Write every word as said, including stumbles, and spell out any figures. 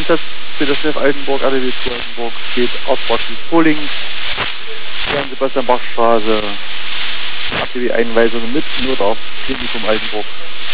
Einsatz für das F Altenburg, R D W zwei Altenburg steht Auftrag Poling, Sebastian Bach Straße, R D W Einweisungen mit, nur auf Klinikum Altenburg.